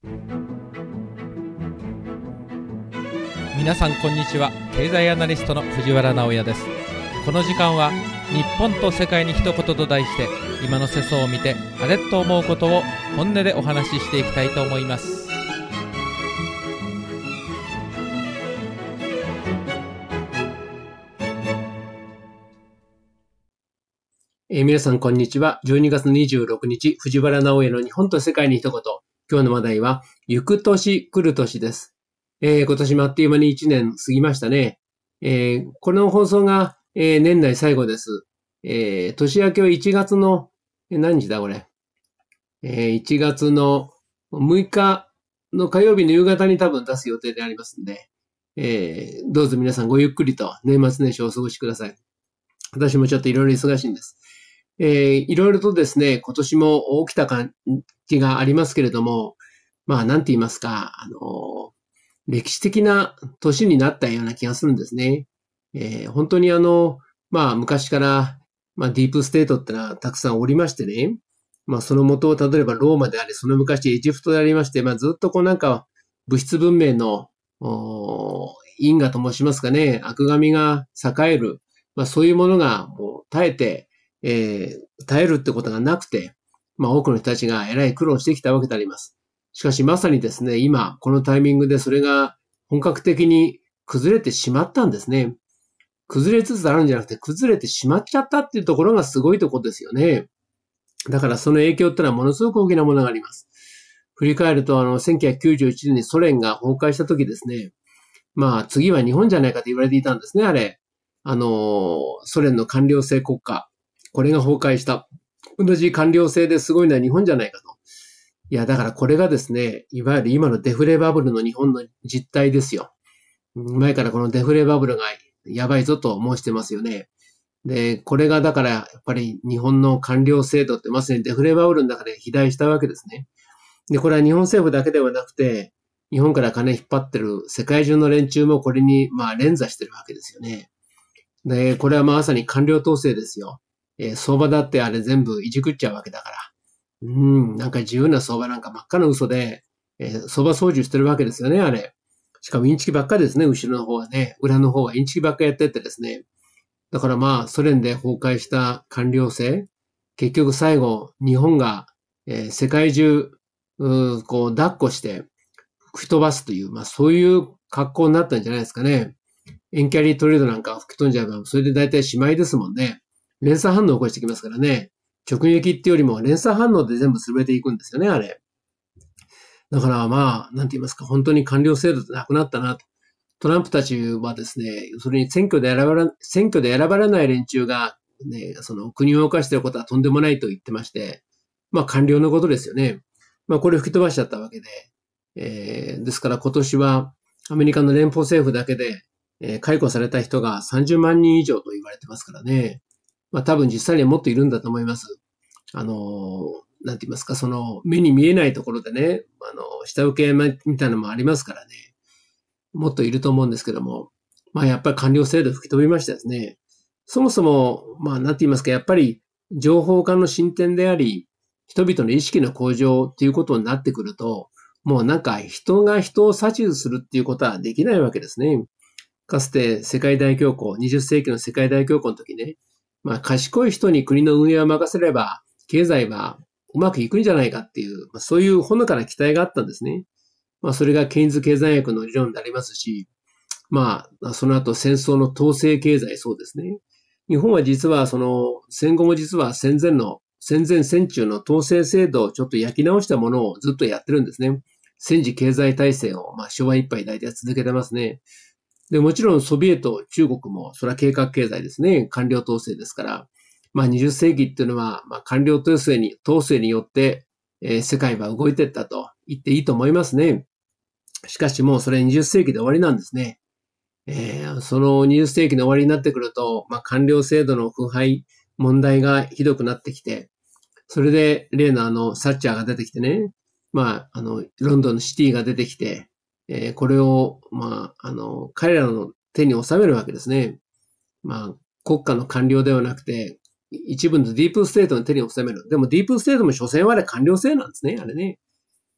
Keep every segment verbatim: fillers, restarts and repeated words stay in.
皆さんこんにちは。経済アナリストの藤原直也です。この時間は日本と世界に一言と題して、今の世相を見てあれっと思うことを本音でお話ししていきたいと思います。 えー、皆さんこんにちは。じゅうにがつにじゅうろくにち、藤原直也の日本と世界に一言。今日の話題は、行く年来る年です。えー、今年もあっという間にいちねん過ぎましたね。えー、この放送が、えー、年内最後です。えー、年明けはいちがつの、えー、何日だこれ。えー、いちがつのむいかの火曜日の夕方に多分出す予定でありますので、えー、どうぞ皆さんごゆっくりと年末年始をお過ごしください。私もちょっといろいろ忙しいんです。えー、いろいろとですね、今年も起きた感じがありますけれども、まあ、なんて言いますか、あの、歴史的な年になったような気がするんですね。えー、本当にあの、まあ、昔から、まあ、ディープステートってのはたくさんおりましてね、まあ、その元を例えばローマであり、その昔エジプトでありまして、まあ、ずっとこうなんか、物質文明の、因果と申しますかね、悪神が栄える、まあ、そういうものがもう耐えて、えー、耐えるってことがなくて、まあ多くの人たちがえらい苦労してきたわけであります。しかしまさにですね、今、このタイミングでそれが本格的に崩れてしまったんですね。崩れつつあるんじゃなくて、崩れてしまっちゃったっていうところがすごいところですよね。だからその影響ってのはものすごく大きなものがあります。振り返ると、あの、せんきゅうひゃくきゅうじゅういちねんにソ連が崩壊した時ですね、まあ次は日本じゃないかと言われていたんですね、あれ。あの、ソ連の官僚制国家。これが崩壊した。同じ官僚制ですごいのは日本じゃないかと。いや、だからこれがですね、いわゆる今のデフレバブルの日本の実態ですよ。前からこのデフレバブルがやばいぞと申してますよね。で、これがだからやっぱり日本の官僚制度ってまさにデフレバブルの中で肥大したわけですね。で、これは日本政府だけではなくて、日本から金引っ張ってる世界中の連中もこれにまあ連座してるわけですよね。で、これはまさに官僚統制ですよ。えー、相場だってあれ全部いじくっちゃうわけだから。うん、なんか自由な相場なんか真っ赤な嘘で、えー、相場操縦してるわけですよね、あれ。しかもインチキばっかりですね、後ろの方はね。裏の方はインチキばっかりやってってですね。だからまあ、ソ連で崩壊した官僚制。結局最後、日本が、えー、世界中、うこう、抱っこして、吹き飛ばすという、まあそういう格好になったんじゃないですかね。エンキャリートレードなんか吹き飛んじゃえば、それで大体しまいですもんね。連鎖反応を起こしてきますからね。直撃っていうよりも連鎖反応で全部潰れていくんですよね、あれ。だからまあ、なんて言いますか、本当に官僚制度ってなくなったなと。トランプたちはですね、それに選挙で選ばれ、選挙で選ばれない連中が、ね、その国を動かしていることはとんでもないと言ってまして、まあ官僚のことですよね。まあこれ吹き飛ばしちゃったわけで。えー、ですから今年はアメリカの連邦政府だけで、えー、解雇された人がさんじゅうまんにん以上と言われてますからね。まあ多分実際にはもっといるんだと思います。あの、なんて言いますか、その目に見えないところでね、あの、下請けみたいなのもありますからね。もっといると思うんですけども、まあやっぱり官僚制度吹き飛びましたですね。そもそも、まあなんて言いますか、やっぱり情報化の進展であり、人々の意識の向上っていうことになってくると、もうなんか人が人を指図するっていうことはできないわけですね。かつて世界大恐慌、にじゅっせいきの世界大恐慌の時ね、まあ賢い人に国の運営を任せれば、経済はうまくいくんじゃないかっていう、まあ、そういうほのかな期待があったんですね。まあそれがケインズ経済学の理論でありますし、まあその後戦争の統制経済そうですね。日本は実はその戦後も実は戦前の戦前戦中の統制制度をちょっと焼き直したものをずっとやってるんですね。戦時経済体制をまあ昭和いっぱい大体続けてますね。で、もちろんソビエト、中国も、それは計画経済ですね。官僚統制ですから。まあにじゅっせいきっていうのは、まあ官僚統制に、統制によって、えー、世界は動いていったと言っていいと思いますね。しかしもうそれにじゅっせいきで終わりなんですね。えー、そのにじゅっせいきの終わりになってくると、まあ官僚制度の腐敗、問題がひどくなってきて、それで例のあの、サッチャーが出てきてね、まあ、あの、ロンドンのシティが出てきて、えー、これを、まあ、あの、彼らの手に収めるわけですね。まあ、国家の官僚ではなくて、一部のディープステートの手に収める。でもディープステートも所詮はあれ官僚制なんですね、あれね。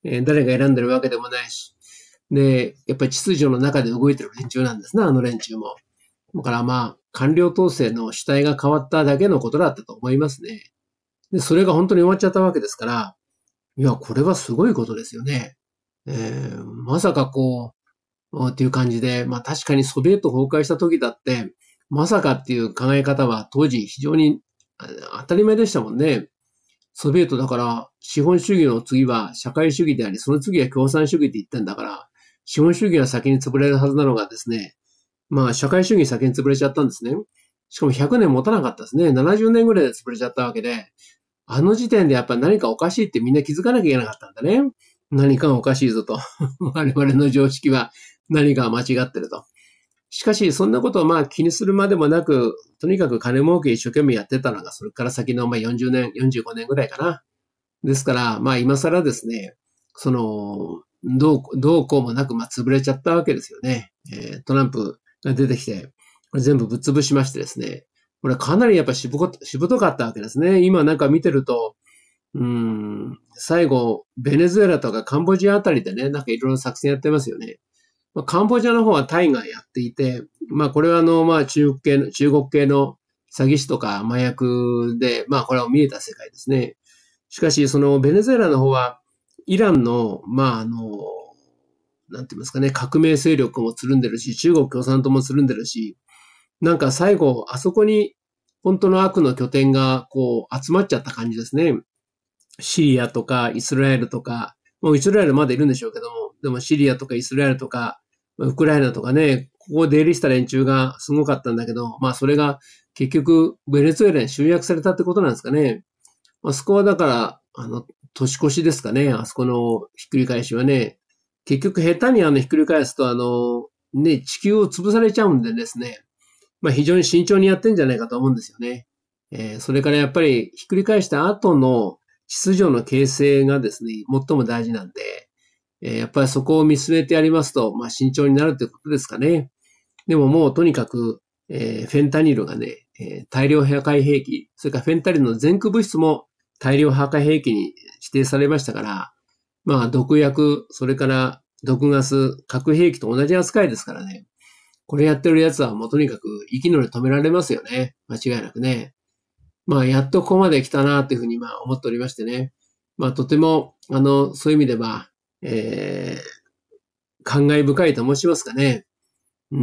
えー、誰が選んでるわけでもないし。で、やっぱり秩序の中で動いてる連中なんですね、あの連中も。だからまあ、官僚統制の主体が変わっただけのことだったと思いますね。で、それが本当に終わっちゃったわけですから、いや、これはすごいことですよね。えー、まさかこう、っていう感じで、まあ確かにソビエト崩壊した時だって、まさかっていう考え方は当時非常に当たり前でしたもんね。ソビエトだから資本主義の次は社会主義であり、その次は共産主義って言ってんだから、資本主義が先に潰れるはずなのがですね、まあ社会主義先に潰れちゃったんですね。しかもひゃくねん持たなかったですね。ななじゅうねんぐらいで潰れちゃったわけで、あの時点でやっぱり何かおかしいってみんな気づかなきゃいけなかったんだね。何かがおかしいぞと。我々の常識は何かが間違ってると。しかし、そんなことをまあ気にするまでもなく、とにかく金儲け一生懸命やってたのが、それから先のまあよんじゅうねん、よんじゅうごねんぐらいかな。ですから、まあ今更ですね、その、どう、どうこうもなくまあ潰れちゃったわけですよね。えー、トランプが出てきて、これ全部ぶっ潰しましてですね。これかなりやっぱしぶこ、しぶとかったわけですね。今なんか見てると、うーん、最後、ベネズエラとかカンボジアあたりでね、なんかいろいろ作戦やってますよね。まあ、カンボジアの方はタイがやっていて、まあこれはあの、まあ中国系の、中国系の詐欺師とか麻薬で、まあこれは見えた世界ですね。しかし、そのベネズエラの方は、イランの、まああの、なんて言いますかね、革命勢力もつるんでるし、中国共産党もつるんでるし、なんか最後、あそこに本当の悪の拠点がこう集まっちゃった感じですね。シリアとかイスラエルとか、もうイスラエルまだいるんでしょうけども、でもシリアとかイスラエルとか、ウクライナとかね、ここを出入りした連中がすごかったんだけど、まあそれが結局ベネズエラに集約されたってことなんですかね。あそこはだから、あの、年越しですかね、あそこのひっくり返しはね、結局下手にあのひっくり返すとあの、ね、地球を潰されちゃうんでですね、まあ非常に慎重にやってんじゃないかと思うんですよね。えー、それからやっぱりひっくり返した後の秩序の形成がですね、最も大事なんで、えー、やっぱりそこを見据えてやりますと、まあ慎重になるということですかね。でももうとにかく、えー、フェンタニルがね、えー、大量破壊兵器、それからフェンタニルの前駆物質も大量破壊兵器に指定されましたから、まあ毒薬、それから毒ガス、核兵器と同じ扱いですからね。これやってるやつはもうとにかく生きので止められますよね。間違いなくね。まあやっとここまで来たなというふうにまあ思っておりましてね。まあとても、あの、そういう意味では、えー、感慨深いと申しますかね。うん、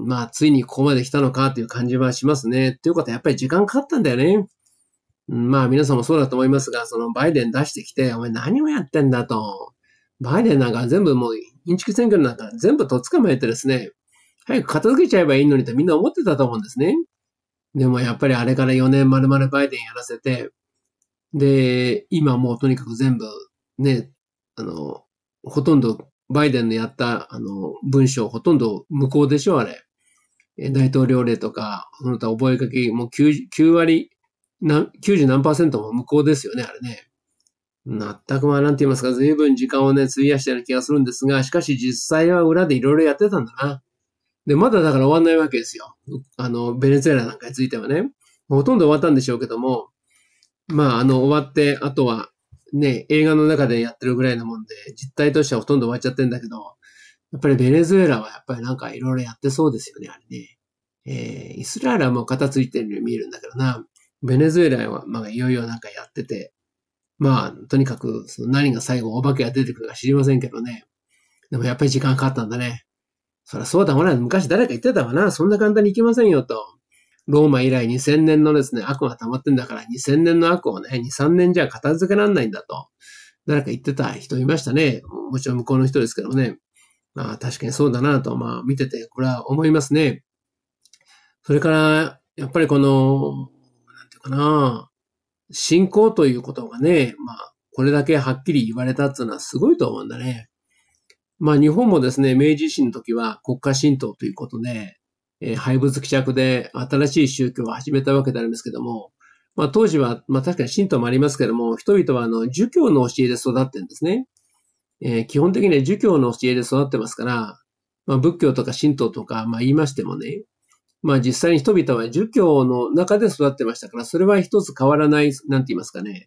まあついにここまで来たのかという感じはしますね。ということはやっぱり時間かかったんだよね。うん、まあ皆さんもそうだと思いますが、そのバイデン出してきて、お前何をやってんだと。バイデンなんか全部もう、インチキ選挙なんか全部とっ捕まえてですね、早く片付けちゃえばいいのにとみんな思ってたと思うんですね。でもやっぱりあれからよねん丸々バイデンやらせて、で、今もうとにかく全部ね、あの、ほとんどバイデンのやったあの文章ほとんど無効でしょ、あれ。大統領令とか、その他覚書もう 9, きゅう割、きゅうじゅう何パーセントも無効ですよね、あれね。全くまあなんて言いますか、随分時間をね、費やしたような気がするんですが、しかし実際は裏でいろいろやってたんだな。で、まだだから終わんないわけですよ。あの、ベネズエラなんかについてはね。ほとんど終わったんでしょうけども、まあ、あの、終わって、あとは、ね、映画の中でやってるぐらいのもんで、実態としてはほとんど終わっちゃってんだけど、やっぱりベネズエラはやっぱりなんかいろいろやってそうですよね、あれね。えー、イスラエルはもう片付いてるように見えるんだけどな、ベネズエラはまあいよいよなんかやってて、まあ、とにかくその何が最後お化けが出てくるか知りませんけどね。でもやっぱり時間かかったんだね。そりゃそうだもんな。昔誰か言ってたわな。そんな簡単にいきませんよと。ローマ以来にせんねんのですね、悪が溜まってんだからにせんねんの悪をね、に、さんねんじゃ片付けられないんだと。誰か言ってた人いましたね。もちろん向こうの人ですけどね。まあ確かにそうだなと、まあ見ててこれは思いますね。それから、やっぱりこの、なんていうかな、信仰ということがね、まあこれだけはっきり言われたっていうのはすごいと思うんだね。まあ日本もですね、明治維新の時は国家神道ということで、えー、廃仏毀釈で新しい宗教を始めたわけであるんですけども、まあ当時は、まあ確かに神道もありますけども、人々はあの儒教の教えで育ってるんですね。えー、基本的には儒教の教えで育ってますから、まあ仏教とか神道とか、まあ言いましてもね、まあ実際に人々は儒教の中で育ってましたから、それは一つ変わらない、なんて言いますかね、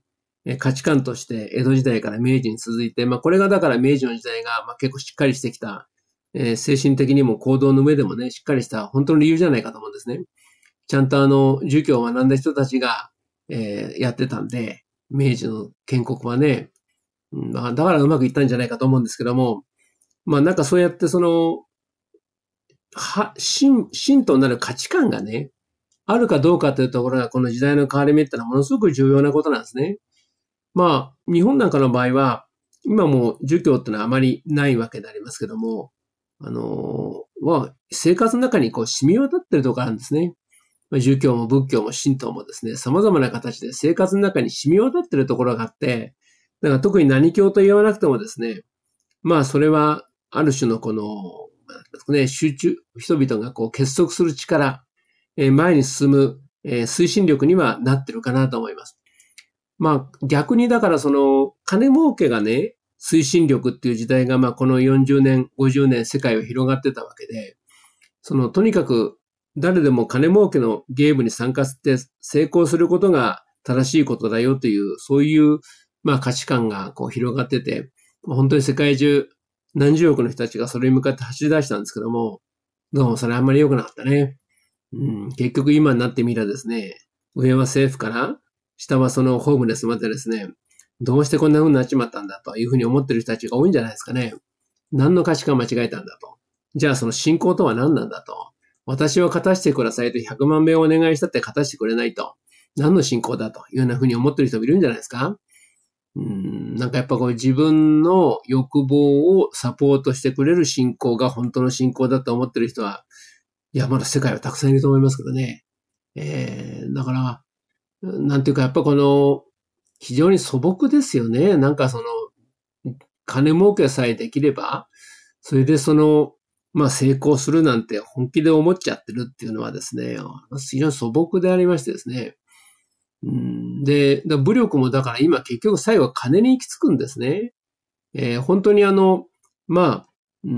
価値観として江戸時代から明治に続いて、まあこれがだから明治の時代がまあ結構しっかりしてきた、えー、精神的にも行動の上でもね、しっかりした本当の理由じゃないかと思うんですね。ちゃんとあの、儒教を学んだ人たちが、えー、やってたんで、明治の建国はね、まあだからうまくいったんじゃないかと思うんですけども、まあなんかそうやってその、は、真、真となる価値観がね、あるかどうかというところがこの時代の変わり目ってのはものすごく重要なことなんですね。まあ、日本なんかの場合は、今も儒教ってのはあまりないわけでありますけども、あの、まあ、生活の中にこう染み渡ってるところあるんですね。儒教も仏教も神道もですね、様々な形で生活の中に染み渡ってるところがあって、だから特に何教と言わなくてもですね、まあそれはある種のこの、ね、集中、人々がこう結束する力、前に進む推進力にはなってるかなと思います。まあ逆にだからその金儲けがね、推進力っていう時代がまあこのよんじゅうねん、ごじゅうねん世界を広がってたわけで、そのとにかく誰でも金儲けのゲームに参加して成功することが正しいことだよという、そういうまあ価値観がこう広がってて、本当に世界中何十億の人たちがそれに向かって走り出したんですけども、どうもそれあんまり良くなかったね。うん、結局今になってみればですね、上は政府から、下はそのホームレスまでですね、どうしてこんな風になっちまったんだというふうに思ってる人たちが多いんじゃないですかね。何の価値観間違えたんだと。じゃあその信仰とは何なんだと。私を勝たしてくださいとひゃくまんべんお願いしたって勝たしてくれないと。何の信仰だというような風に思ってる人もいるんじゃないですか。うん、なんかやっぱこう自分の欲望をサポートしてくれる信仰が本当の信仰だと思ってる人は、いや、まだ世界はたくさんいると思いますけどね。えー、だから、なんていうかやっぱこの、非常に素朴ですよね。なんかその、金儲けさえできれば、それでその、まあ成功するなんて本気で思っちゃってるっていうのはですね、非常に素朴でありましてですね。うん、で、武力もだから今結局最後は金に行き着くんですね。えー、本当にあの、まあ、うん、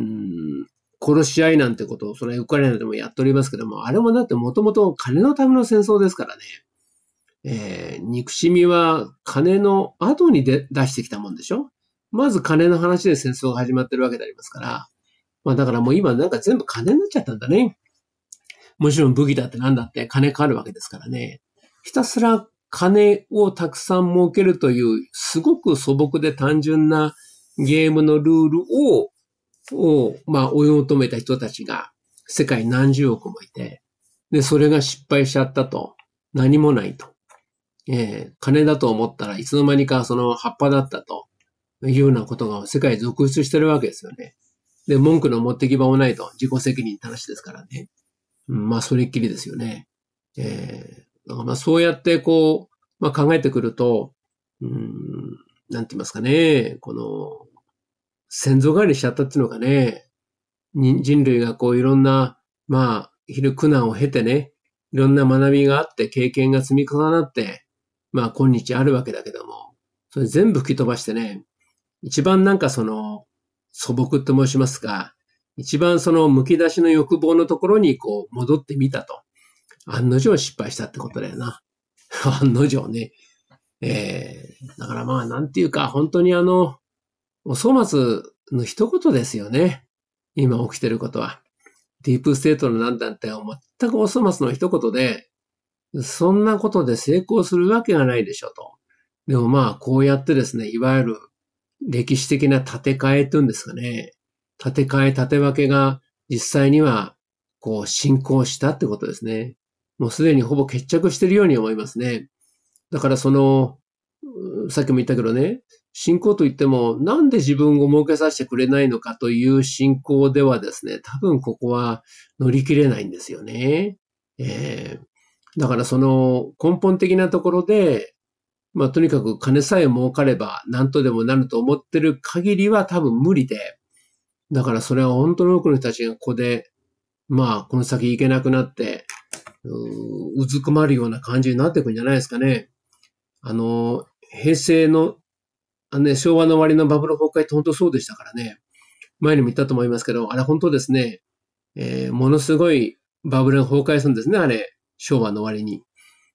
殺し合いなんてことを、それはウクライナでもやっておりますけども、あれもだってもともと金のための戦争ですからね。えー、憎しみは金の後にで出してきたもんでしょ。まず金の話で戦争が始まってるわけでありますから。まあだからもう今なんか全部金になっちゃったんだね。もちろん武器だってなんだって金かかるわけですからね。ひたすら金をたくさん儲けるという、すごく素朴で単純なゲームのルールを、を、まあ追い求めた人たちが世界何十億もいて、で、それが失敗しちゃったと。何もないと。えー、金だと思ったらいつの間にかその葉っぱだったというようなことが世界続出してるわけですよね。で、文句の持ってき場もないと。自己責任って話ですからね。うん、まあ、それっきりですよね。えー、だからまあそうやってこう、まあ考えてくると、うん、なんて言いますかね、この、先祖返りしちゃったっていうのがね、人類がこういろんな、まあ、苦難を経てね、いろんな学びがあって、経験が積み重なって、まあ今日あるわけだけども、それ全部吹き飛ばしてね、一番なんかその、素朴って申しますか、一番その剥き出しの欲望のところにこう戻ってみたと。案の定失敗したってことだよな。案の定ね。えー、だからまあなんていうか本当にあの、お粗末の一言ですよね。今起きてることは。ディープステートのなんだって全くお粗末の一言で、そんなことで成功するわけがないでしょと。でもまあこうやってですね、いわゆる歴史的な建て替えっていうんですかね。建て替え、建て分けが実際にはこう進行したってことですね。もうすでにほぼ決着しているように思いますね。だからその、さっきも言ったけどね、信仰といってもなんで自分を儲けさせてくれないのかという信仰ではですね、多分ここは乗り切れないんですよね。えー、だからその根本的なところで、まあとにかく金さえ儲かれば何とでもなると思ってる限りは多分無理で、だからそれは本当の多くの人たちがここで、まあこの先行けなくなって、う, うずくまるような感じになっていくんじゃないですかね。あの、平成の、あのね、昭和の終わりのバブル崩壊って本当そうでしたからね。前にも言ったと思いますけど、あれ本当ですね、えー、ものすごいバブルが崩壊するんですね、あれ。昭和の終わりに。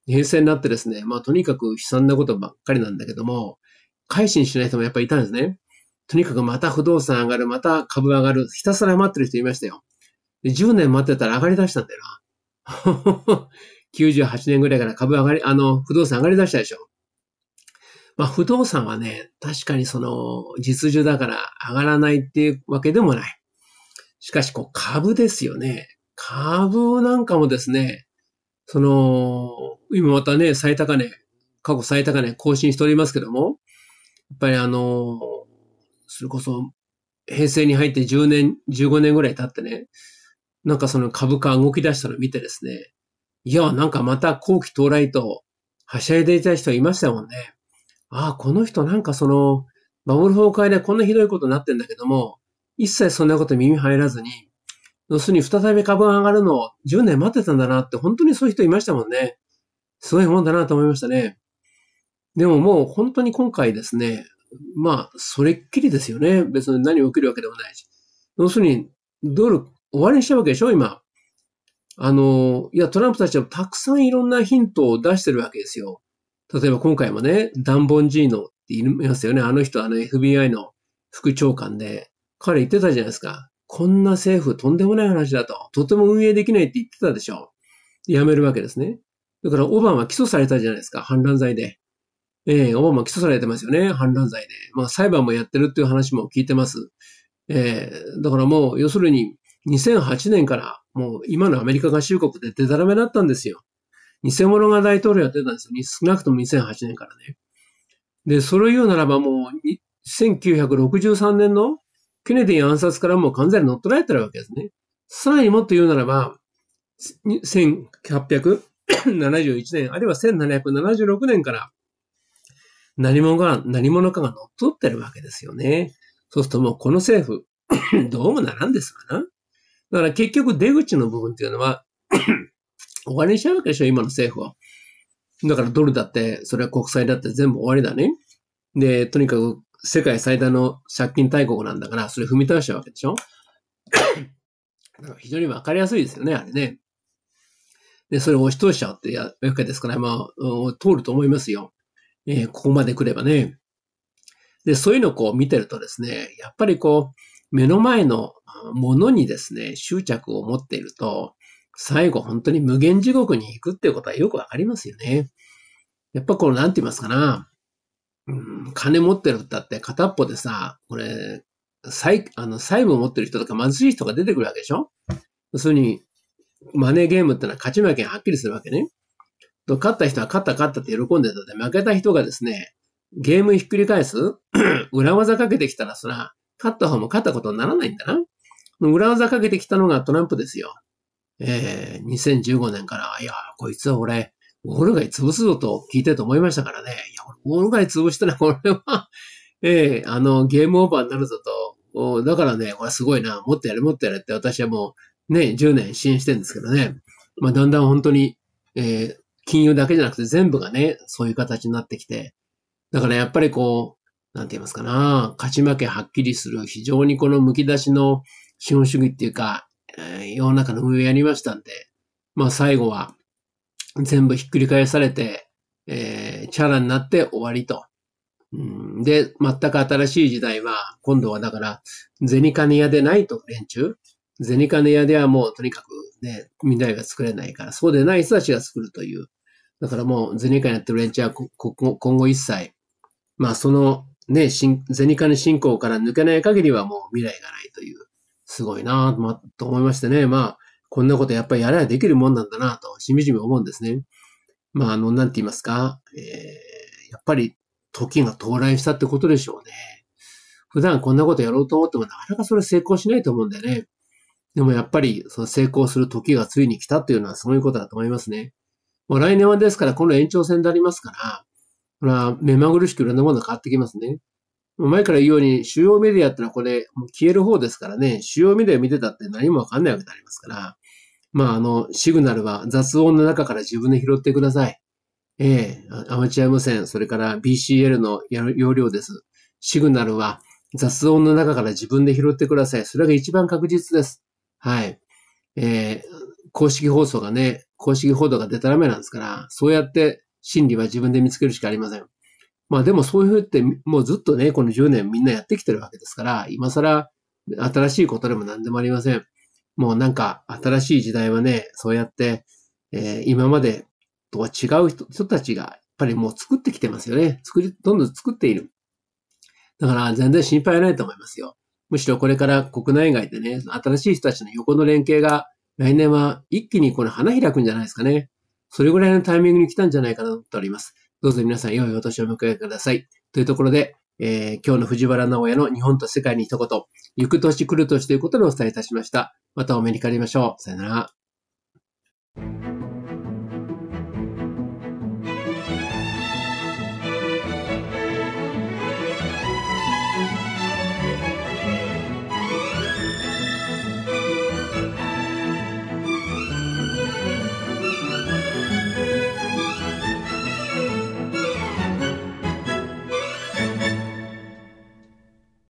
平成になってですね、まあとにかく悲惨なことばっかりなんだけども、改心しない人もやっぱりいたんですね。とにかくまた不動産上がる、また株上がる、ひたすら待ってる人いましたよ。でじゅうねん待ってたら上がり出したんだよな。きゅうじゅうはちねんぐらいから株上がり、あの、不動産上がり出したでしょ。まあ不動産はね、確かにその実需だから上がらないっていうわけでもない。しかしこう株ですよね。株なんかもですね、その、今またね、最高値、過去最高値更新しておりますけども、やっぱりあの、それこそ平成に入ってじゅうねん、じゅうごねんぐらい経ってね、なんかその株価動き出したのを見てですね、いや、なんかまた後期到来とはしゃいでいた人いましたもんね。ああ、この人なんかその、バブル崩壊でこんなひどいことになってんだけども、一切そんなこと耳入らずに、要するに再び株が上がるのをじゅうねん待ってたんだなって、本当にそういう人いましたもんね。すごいもんだなと思いましたね。でももう本当に今回ですね、まあ、それっきりですよね。別に何起きるわけでもないし。要するに、ドル終わりにしちゃうわけでしょ、今。あの、いや、トランプたちはたくさんいろんなヒントを出してるわけですよ。例えば今回もね、ダンボンジーノって言いますよね。あの人、あの エフビーアイ の副長官で、彼言ってたじゃないですか。こんな政府とんでもない話だと。とても運営できないって言ってたでしょ。辞めるわけですね。だからオバマ起訴されたじゃないですか。反乱罪で。ええー、オバマ起訴されてますよね。反乱罪で。まあ裁判もやってるっていう話も聞いてます。ええー、だからもう、要するににせんはちねんからもう今のアメリカ合衆国でデタラメだったんですよ。偽物が大統領やってたんですよ。少なくともにせんはちねんからね。で、それを言うならばもう、せんきゅうひゃくろくじゅうさんねんのケネディ暗殺からもう完全に乗っ取られてるわけですね。さらにもっと言うならば、せんはっぴゃくななじゅういちねん、あるいはせんななひゃくななじゅうろくねんから何者が、何者かが乗っ取ってるわけですよね。そうするともうこの政府、どうもならんですわな。だから結局出口の部分っていうのは、終わりにしちゃうわけでしょ、今の政府は。だからドルだって、それは国債だって全部終わりだね。で、とにかく世界最大の借金大国なんだから、それ踏み倒しちゃうわけでしょ。だから非常にわかりやすいですよね、あれね。で、それを押し通しちゃうってやわけですから、まあ、通ると思いますよ。えー、ここまで来ればね。で、そういうのをこう見てるとですね、やっぱりこう、目の前のものにですね、執着を持っていると、最後本当に無限地獄に行くっていうことはよくわかりますよね。やっぱこう、なんて言いますかな。うん、金持ってるってだって片っぽでさ、これ、債、あの、債務を持ってる人とか貧しい人が出てくるわけでしょ。要するに、マネーゲームってのは勝ち負けがはっきりするわけね。と勝った人は勝った勝ったって喜んでたので、負けた人がですね、ゲームひっくり返す裏技かけてきたら、そら、勝った方も勝ったことにならないんだな。裏技かけてきたのがトランプですよ。えー、にせんじゅうごねんから、いや、こいつは俺、ウォール街潰すぞと聞いてると思いましたからね。いや、ウォール街潰したらこれは、えー、あの、ゲームオーバーになるぞと。だからね、これすごいな。もっとやれ、もっとやれって私はもう、ね、じゅうねん支援してるんですけどね。まあ、だんだん本当に、えー、金融だけじゃなくて全部がね、そういう形になってきて。だからやっぱりこう、なんて言いますかな。勝ち負けはっきりする、非常にこの剥き出しの資本主義っていうか、えー、世の中の運営やりましたんで、まあ最後は、全部ひっくり返されて、えー、チャラになって終わりと。うん、で、全く新しい時代は、今度はだから、銭金屋でないと連中。銭金屋ではもうとにかくね、未来が作れないから、そうでない人たちが作るという。だからもう銭金やってる連中は今後一切、まあそのね、銭金信仰から抜けない限りはもう未来がないという。すごいなぁ、まあ、と思いましてね。まあ、こんなことやっぱりやればできるもんなんだなと、しみじみ思うんですね。まあ、あの、なんて言いますか、えー、やっぱり時が到来したってことでしょうね。普段こんなことやろうと思ってもなかなかそれ成功しないと思うんだよね。でもやっぱりその成功する時がついに来たっていうのはそういうことだと思いますね。もう来年はですからこの延長戦でありますから、これは目まぐるしくいろんなものが変わってきますね。前から言うように主要メディアってのはこれ消える方ですからね、主要メディア見てたって何もわかんないわけでありますから、まああの、シグナルは雑音の中から自分で拾ってください。ええ、アマチュア無線、それから ビーシーエル の容量です。シグナルは雑音の中から自分で拾ってください。それが一番確実です。はい。えー、公式放送がね、 公式報道が出たらめなんですから、そうやって真理は自分で見つけるしかありません。まあでもそういうふうってもうずっとね、このじゅうねんみんなやってきてるわけですから、今更新しいことでも何でもありません。もうなんか新しい時代はね、そうやって、えー、今までとは違う 人, 人たちがやっぱりもう作ってきてますよね。作り、どんどん作っている。だから全然心配ないと思いますよ。むしろこれから国内外でね、新しい人たちの横の連携が来年は一気にこの花開くんじゃないですかね。それぐらいのタイミングに来たんじゃないかなと思っております。どうぞ皆さん良いお年をお迎えください。というところで、えー、今日の藤原直也の日本と世界に一言、行く年来る年ということでお伝えいたしました。またお目にかかりましょう。さよなら。